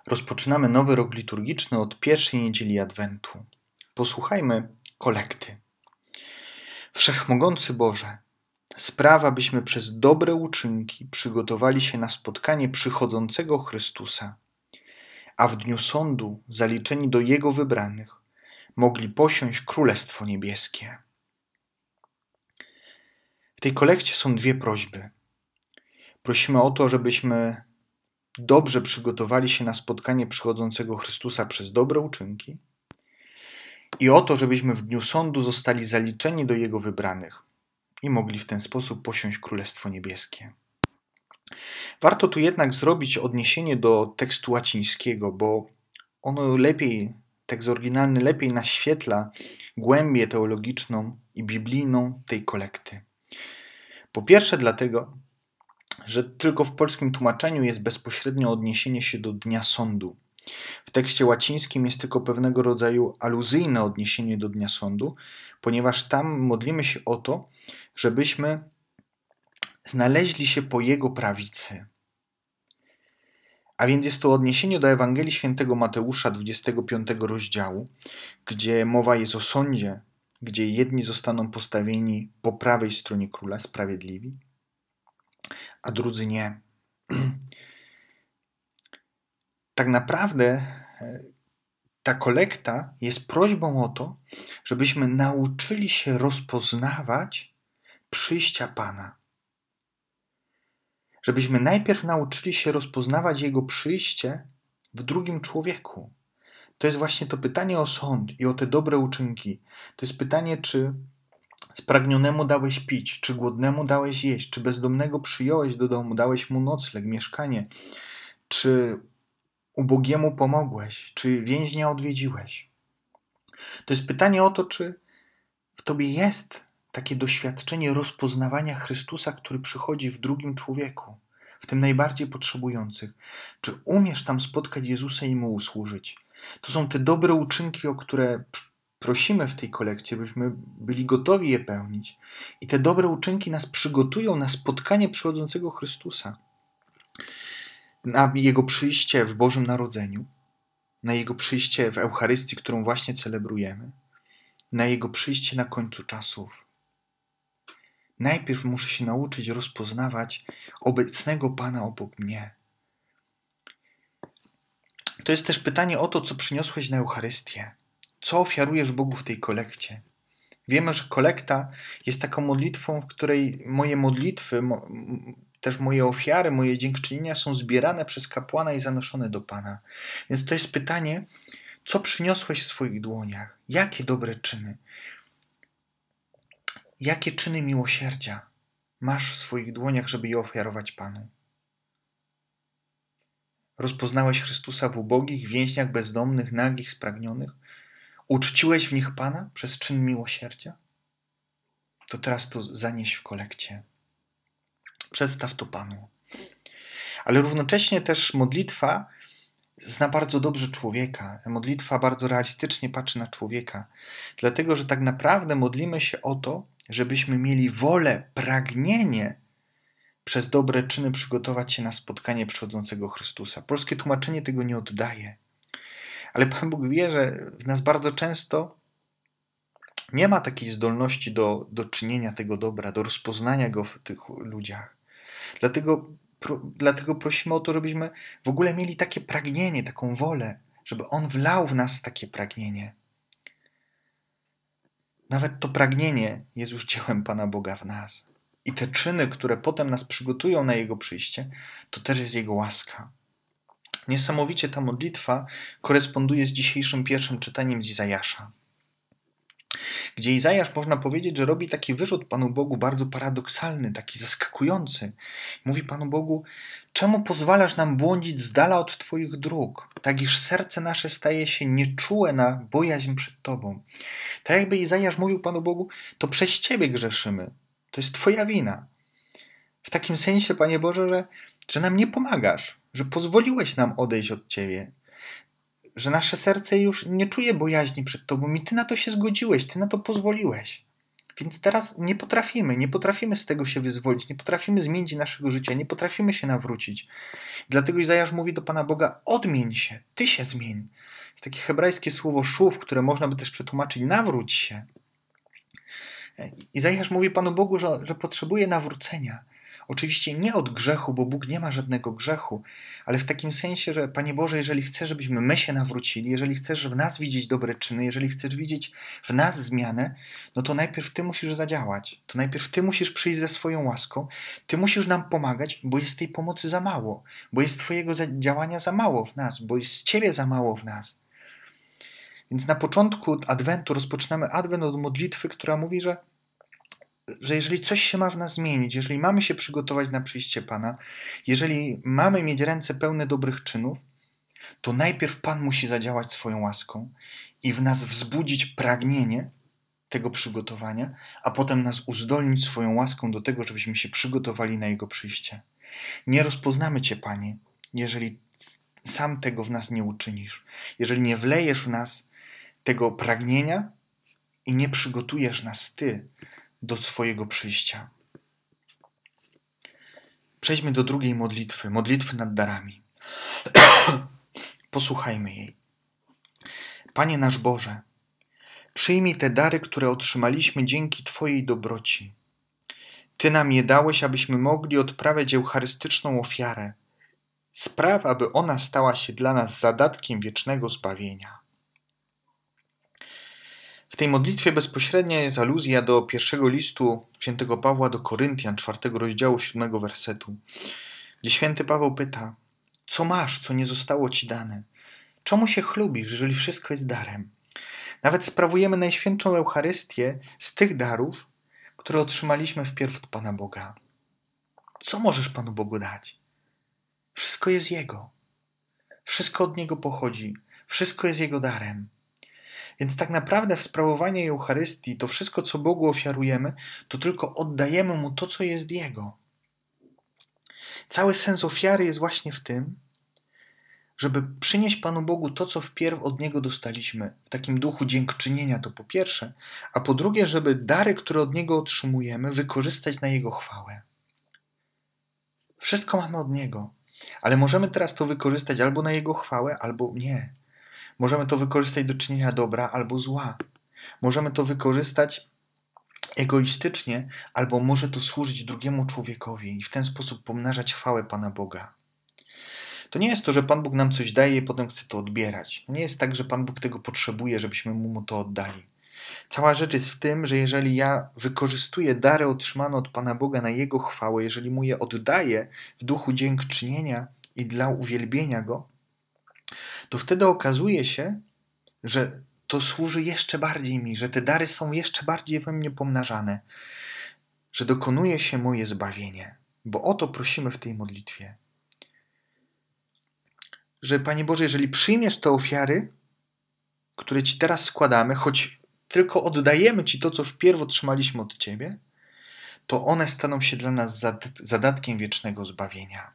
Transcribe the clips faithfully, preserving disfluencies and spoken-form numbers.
Rozpoczynamy nowy rok liturgiczny od pierwszej niedzieli Adwentu. Posłuchajmy kolekty. Wszechmogący Boże, spraw, abyśmy przez dobre uczynki przygotowali się na spotkanie przychodzącego Chrystusa, a w dniu sądu, zaliczeni do Jego wybranych, mogli posiąść Królestwo Niebieskie. W tej kolekcie są dwie prośby. Prosimy o to, żebyśmy dobrze przygotowali się na spotkanie przychodzącego Chrystusa przez dobre uczynki i o to, żebyśmy w dniu sądu zostali zaliczeni do Jego wybranych i mogli w ten sposób posiąść Królestwo Niebieskie. Warto tu jednak zrobić odniesienie do tekstu łacińskiego, bo ono lepiej, tekst oryginalny lepiej naświetla głębię teologiczną i biblijną tej kolekty. Po pierwsze dlatego, że tylko w polskim tłumaczeniu jest bezpośrednio odniesienie się do dnia sądu. W tekście łacińskim jest tylko pewnego rodzaju aluzyjne odniesienie do dnia sądu, ponieważ tam modlimy się o to, żebyśmy znaleźli się po Jego prawicy. A więc jest to odniesienie do Ewangelii Świętego Mateusza, dwudziestego piątego rozdziału, gdzie mowa jest o sądzie, gdzie jedni zostaną postawieni po prawej stronie króla, sprawiedliwi, a drudzy nie. Tak naprawdę ta kolekta jest prośbą o to, żebyśmy nauczyli się rozpoznawać przyjścia Pana. Żebyśmy najpierw nauczyli się rozpoznawać Jego przyjście w drugim człowieku. To jest właśnie to pytanie o sąd i o te dobre uczynki. To jest pytanie, czy spragnionemu dałeś pić, czy głodnemu dałeś jeść, czy bezdomnego przyjąłeś do domu, dałeś mu nocleg, mieszkanie, czy ubogiemu pomogłeś, czy więźnia odwiedziłeś. To jest pytanie o to, czy w tobie jest takie doświadczenie rozpoznawania Chrystusa, który przychodzi w drugim człowieku, w tym najbardziej potrzebujących. Czy umiesz tam spotkać Jezusa i Mu usłużyć? To są te dobre uczynki, o które prosimy w tej kolekcie, byśmy byli gotowi je pełnić. I te dobre uczynki nas przygotują na spotkanie przychodzącego Chrystusa. Na Jego przyjście w Bożym Narodzeniu, na Jego przyjście w Eucharystii, którą właśnie celebrujemy, na Jego przyjście na końcu czasów. Najpierw muszę się nauczyć rozpoznawać obecnego Pana obok mnie. To jest też pytanie o to, co przyniosłeś na Eucharystię. Co ofiarujesz Bogu w tej kolekcie? Wiemy, że kolekta jest taką modlitwą, w której moje modlitwy, mo, też moje ofiary, moje dziękczynienia są zbierane przez kapłana i zanoszone do Pana. Więc to jest pytanie, co przyniosłeś w swoich dłoniach? Jakie dobre czyny? Jakie czyny miłosierdzia masz w swoich dłoniach, żeby je ofiarować Panu? Rozpoznałeś Chrystusa w ubogich, więźniach, bezdomnych, nagich, spragnionych? Uczciłeś w nich Pana przez czyn miłosierdzia? To teraz to zanieś w kolekcie. Przedstaw to Panu. Ale równocześnie też modlitwa zna bardzo dobrze człowieka. Modlitwa bardzo realistycznie patrzy na człowieka. Dlatego, że tak naprawdę modlimy się o to, żebyśmy mieli wolę, pragnienie przez dobre czyny przygotować się na spotkanie przychodzącego Chrystusa. Polskie tłumaczenie tego nie oddaje. Ale Pan Bóg wie, że w nas bardzo często nie ma takiej zdolności do, do czynienia tego dobra, do rozpoznania go w tych ludziach. Dlatego, pro, dlatego prosimy o to, żebyśmy w ogóle mieli takie pragnienie, taką wolę, żeby On wlał w nas takie pragnienie. Nawet to pragnienie jest już dziełem Pana Boga w nas. I te czyny, które potem nas przygotują na Jego przyjście, to też jest Jego łaska. Niesamowicie ta modlitwa koresponduje z dzisiejszym pierwszym czytaniem z Izajasza, gdzie Izajasz, można powiedzieć, że robi taki wyrzut Panu Bogu bardzo paradoksalny, taki zaskakujący. Mówi Panu Bogu, czemu pozwalasz nam błądzić z dala od Twoich dróg, tak iż serce nasze staje się nieczułe na bojaźń przed Tobą. Tak jakby Izajasz mówił Panu Bogu, to przez Ciebie grzeszymy, to jest Twoja wina. W takim sensie, Panie Boże, że, że nam nie pomagasz, że pozwoliłeś nam odejść od Ciebie, że nasze serce już nie czuje bojaźni przed Tobą i Ty na to się zgodziłeś, Ty na to pozwoliłeś. Więc teraz nie potrafimy, nie potrafimy z tego się wyzwolić, nie potrafimy zmienić naszego życia, nie potrafimy się nawrócić. Dlatego Izajasz mówi do Pana Boga: odmień się, Ty się zmień. Jest takie hebrajskie słowo szuw, które można by też przetłumaczyć nawróć się. Izajasz mówi Panu Bogu, że, że potrzebuje nawrócenia. Oczywiście nie od grzechu, bo Bóg nie ma żadnego grzechu, ale w takim sensie, że Panie Boże, jeżeli chcesz, żebyśmy my się nawrócili, jeżeli chcesz w nas widzieć dobre czyny, jeżeli chcesz widzieć w nas zmianę, no to najpierw Ty musisz zadziałać. To najpierw Ty musisz przyjść ze swoją łaską, Ty musisz nam pomagać, bo jest tej pomocy za mało, bo jest Twojego działania za mało w nas, bo jest Ciebie za mało w nas. Więc na początku Adwentu rozpoczynamy Adwent od modlitwy, która mówi, że że jeżeli coś się ma w nas zmienić, jeżeli mamy się przygotować na przyjście Pana, jeżeli mamy mieć ręce pełne dobrych czynów, to najpierw Pan musi zadziałać swoją łaską i w nas wzbudzić pragnienie tego przygotowania, a potem nas uzdolnić swoją łaską do tego, żebyśmy się przygotowali na Jego przyjście. Nie rozpoznamy Cię, Panie, jeżeli sam tego w nas nie uczynisz, jeżeli nie wlejesz w nas tego pragnienia i nie przygotujesz nas Ty do swojego przyjścia. Przejdźmy do drugiej modlitwy, modlitwy nad darami. Posłuchajmy jej. Panie nasz Boże, przyjmij te dary, które otrzymaliśmy dzięki Twojej dobroci. Ty nam je dałeś, abyśmy mogli odprawiać eucharystyczną ofiarę. Spraw, aby ona stała się dla nas zadatkiem wiecznego zbawienia. W tej modlitwie bezpośrednia jest aluzja do pierwszego listu świętego Pawła do Koryntian, czwartego rozdziału, siódmego wersetu, gdzie święty Paweł pyta: co masz, co nie zostało ci dane? Czemu się chlubisz, jeżeli wszystko jest darem? Nawet sprawujemy Najświętszą Eucharystię z tych darów, które otrzymaliśmy wpierw od Pana Boga. Co możesz Panu Bogu dać? Wszystko jest Jego. Wszystko od Niego pochodzi. Wszystko jest Jego darem. Więc tak naprawdę w sprawowaniu Eucharystii to wszystko, co Bogu ofiarujemy, to tylko oddajemy Mu to, co jest Jego. Cały sens ofiary jest właśnie w tym, żeby przynieść Panu Bogu to, co wpierw od Niego dostaliśmy, w takim duchu dziękczynienia, to po pierwsze, a po drugie, żeby dary, które od Niego otrzymujemy, wykorzystać na Jego chwałę. Wszystko mamy od Niego, ale możemy teraz to wykorzystać albo na Jego chwałę, albo nie. Możemy to wykorzystać do czynienia dobra albo zła. Możemy to wykorzystać egoistycznie, albo może to służyć drugiemu człowiekowi i w ten sposób pomnażać chwałę Pana Boga. To nie jest to, że Pan Bóg nam coś daje i potem chce to odbierać. To nie jest tak, że Pan Bóg tego potrzebuje, żebyśmy Mu to oddali. Cała rzecz jest w tym, że jeżeli ja wykorzystuję dary otrzymane od Pana Boga na Jego chwałę, jeżeli Mu je oddaję w duchu dziękczynienia i dla uwielbienia Go, to wtedy okazuje się, że to służy jeszcze bardziej mi, że te dary są jeszcze bardziej we mnie pomnażane, że dokonuje się moje zbawienie, bo o to prosimy w tej modlitwie. Że Panie Boże, jeżeli przyjmiesz te ofiary, które Ci teraz składamy, choć tylko oddajemy Ci to, co wpierw otrzymaliśmy od Ciebie, to one staną się dla nas zadatkiem wiecznego zbawienia.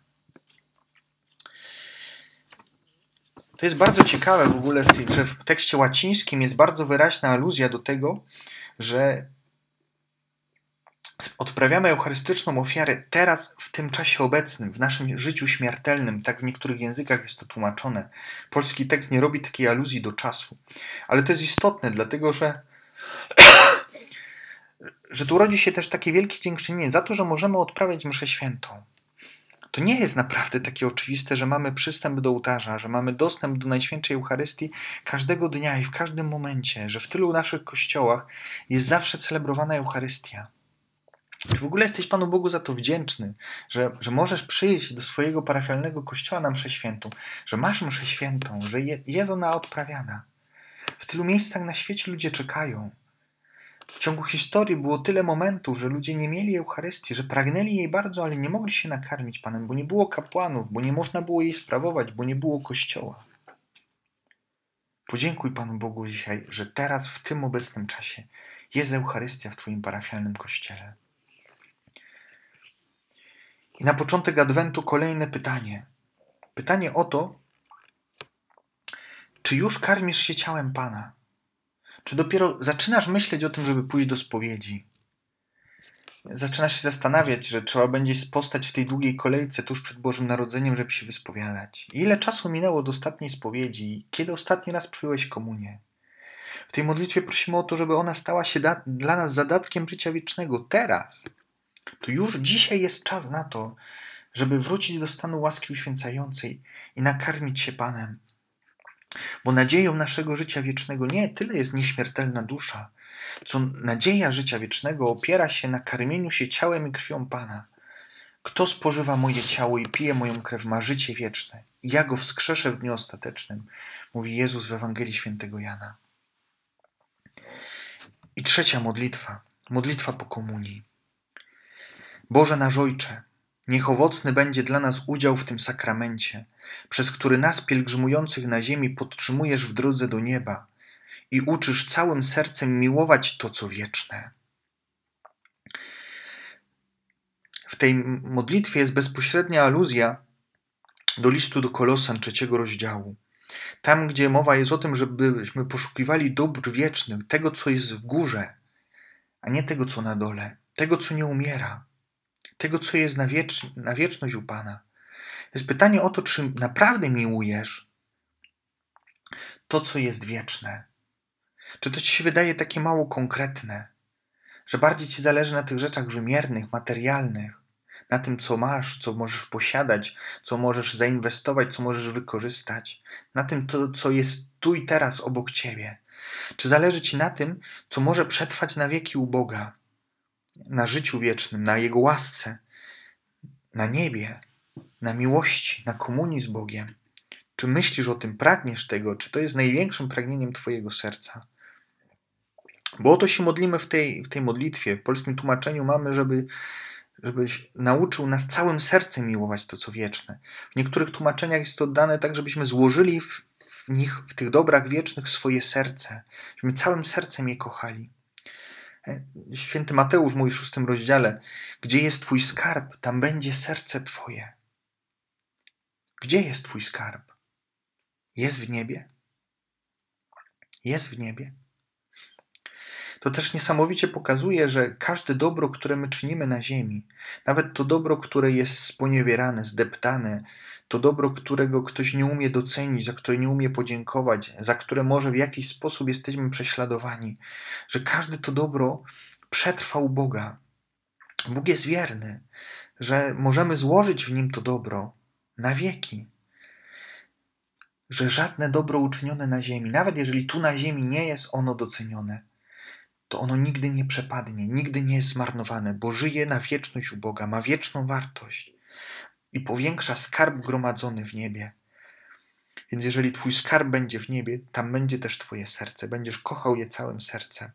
To jest bardzo ciekawe w ogóle, że w tekście łacińskim jest bardzo wyraźna aluzja do tego, że odprawiamy eucharystyczną ofiarę teraz, w tym czasie obecnym, w naszym życiu śmiertelnym. Tak w niektórych językach jest to tłumaczone. Polski tekst nie robi takiej aluzji do czasu. Ale to jest istotne, dlatego że, że tu rodzi się też takie wielkie dziękczynienie za to, że możemy odprawiać mszę świętą. To nie jest naprawdę takie oczywiste, że mamy przystęp do ołtarza, że mamy dostęp do Najświętszej Eucharystii każdego dnia i w każdym momencie, że w tylu naszych kościołach jest zawsze celebrowana Eucharystia. Czy w ogóle jesteś Panu Bogu za to wdzięczny, że, że możesz przyjść do swojego parafialnego kościoła na mszę świętą, że masz mszę świętą, że je, jest ona odprawiana. W tylu miejscach na świecie ludzie czekają. W ciągu historii było tyle momentów, że ludzie nie mieli Eucharystii, że pragnęli jej bardzo, ale nie mogli się nakarmić Panem, bo nie było kapłanów, bo nie można było jej sprawować, bo nie było kościoła. Podziękuj Panu Bogu dzisiaj, że teraz w tym obecnym czasie jest Eucharystia w Twoim parafialnym kościele. I na początek Adwentu kolejne pytanie. Pytanie o to, czy już karmisz się ciałem Pana? Czy dopiero zaczynasz myśleć o tym, żeby pójść do spowiedzi? zaczynasz się zastanawiać, że trzeba będzie postać w tej długiej kolejce tuż przed Bożym Narodzeniem, żeby się wyspowiadać. Ile czasu minęło od ostatniej spowiedzi? Kiedy ostatni raz przyjąłeś komunię? W tej modlitwie prosimy o to, żeby ona stała się da- dla nas zadatkiem życia wiecznego. Teraz. To już dzisiaj jest czas na to, żeby wrócić do stanu łaski uświęcającej i nakarmić się Panem. Bo nadzieją naszego życia wiecznego nie tyle jest nieśmiertelna dusza, co nadzieja życia wiecznego opiera się na karmieniu się ciałem i krwią Pana. Kto spożywa moje ciało i pije moją krew, ma życie wieczne. I ja go wskrzeszę w dniu ostatecznym, mówi Jezus w Ewangelii Świętego Jana. I trzecia modlitwa, modlitwa po komunii. Boże nasz Ojcze, niech owocny będzie dla nas udział w tym sakramencie, przez który nas pielgrzymujących na ziemi podtrzymujesz w drodze do nieba i uczysz całym sercem miłować to, co wieczne. W tej modlitwie jest bezpośrednia aluzja do listu do Kolosan trzeciego rozdziału. Tam, gdzie mowa jest o tym, żebyśmy poszukiwali dóbr wiecznych, tego, co jest w górze, a nie tego, co na dole, tego, co nie umiera, tego, co jest na, wiecz- na wieczność u Pana. Jest pytanie o to, czy naprawdę miłujesz to, co jest wieczne. Czy to ci się wydaje takie mało konkretne, że bardziej ci zależy na tych rzeczach wymiernych, materialnych, na tym, co masz, co możesz posiadać, co możesz zainwestować, co możesz wykorzystać, na tym, to, co jest tu i teraz obok ciebie. Czy zależy ci na tym, co może przetrwać na wieki u Boga, na życiu wiecznym, na Jego łasce, na niebie, na miłości, na komunii z Bogiem? Czy myślisz o tym, pragniesz tego? Czy to jest największym pragnieniem twojego serca? Bo o to się modlimy w tej, w tej modlitwie. W polskim tłumaczeniu mamy, żeby żebyś nauczył nas całym sercem miłować to, co wieczne. W niektórych tłumaczeniach jest to dane tak, żebyśmy złożyli w, w nich, w tych dobrach wiecznych swoje serce. Żebyśmy całym sercem je kochali. Święty Mateusz mówi w szóstym rozdziale: gdzie jest twój skarb, tam będzie serce twoje. Gdzie jest twój skarb? Jest w niebie? Jest w niebie. To też niesamowicie pokazuje, że każde dobro, które my czynimy na ziemi, nawet to dobro, które jest sponiewierane, zdeptane, to dobro, którego ktoś nie umie docenić, za które nie umie podziękować, za które może w jakiś sposób jesteśmy prześladowani, że każde to dobro przetrwa u Boga. Bóg jest wierny, że możemy złożyć w Nim to dobro na wieki. Że żadne dobro uczynione na ziemi, nawet jeżeli tu na ziemi nie jest ono docenione, to ono nigdy nie przepadnie, nigdy nie jest zmarnowane, bo żyje na wieczność u Boga, ma wieczną wartość i powiększa skarb gromadzony w niebie. Więc jeżeli twój skarb będzie w niebie, tam będzie też twoje serce, będziesz kochał je całym sercem.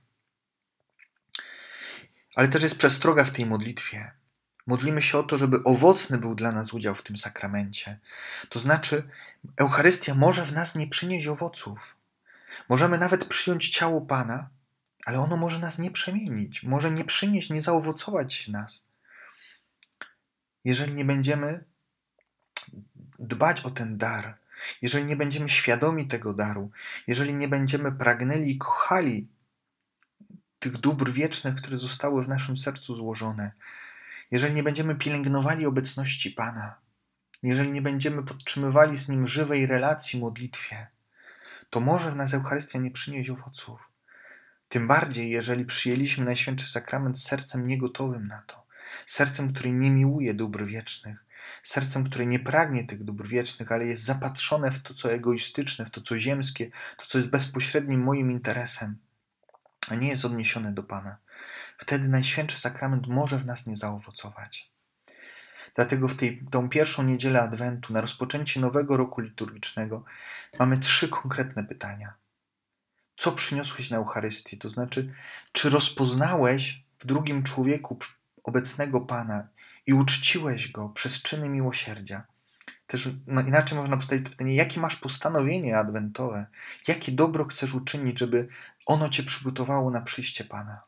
Ale też jest przestroga w tej modlitwie. Modlimy się o to, żeby owocny był dla nas udział w tym sakramencie. To znaczy, Eucharystia może w nas nie przynieść owoców. Możemy nawet przyjąć ciało Pana, ale ono może nas nie przemienić, może nie przynieść, nie zaowocować w nas. Jeżeli nie będziemy dbać o ten dar, jeżeli nie będziemy świadomi tego daru, jeżeli nie będziemy pragnęli i kochali tych dóbr wiecznych, które zostały w naszym sercu złożone, jeżeli nie będziemy pielęgnowali obecności Pana, jeżeli nie będziemy podtrzymywali z Nim żywej relacji, modlitwie, to może w nas Eucharystia nie przynieść owoców. Tym bardziej, jeżeli przyjęliśmy Najświętszy Sakrament z sercem niegotowym na to, sercem, które nie miłuje dóbr wiecznych, sercem, które nie pragnie tych dóbr wiecznych, ale jest zapatrzone w to, co egoistyczne, w to, co ziemskie, to, co jest bezpośrednim moim interesem, a nie jest odniesione do Pana. Wtedy Najświętszy Sakrament może w nas nie zaowocować. Dlatego w tej, tą pierwszą niedzielę Adwentu, na rozpoczęcie nowego roku liturgicznego, mamy trzy konkretne pytania. Co przyniosłeś na Eucharystię? To znaczy, czy rozpoznałeś w drugim człowieku obecnego Pana i uczciłeś Go przez czyny miłosierdzia? Też no inaczej można postawić pytanie, jakie masz postanowienie adwentowe? Jakie dobro chcesz uczynić, żeby ono cię przygotowało na przyjście Pana?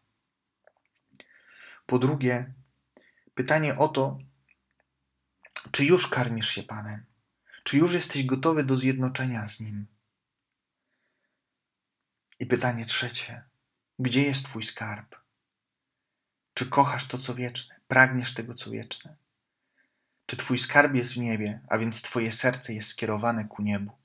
Po drugie, pytanie o to, czy już karmisz się Panem? Czy już jesteś gotowy do zjednoczenia z Nim? I pytanie trzecie, gdzie jest twój skarb? Czy kochasz to, co wieczne? Pragniesz tego, co wieczne? Czy twój skarb jest w niebie, a więc twoje serce jest skierowane ku niebu?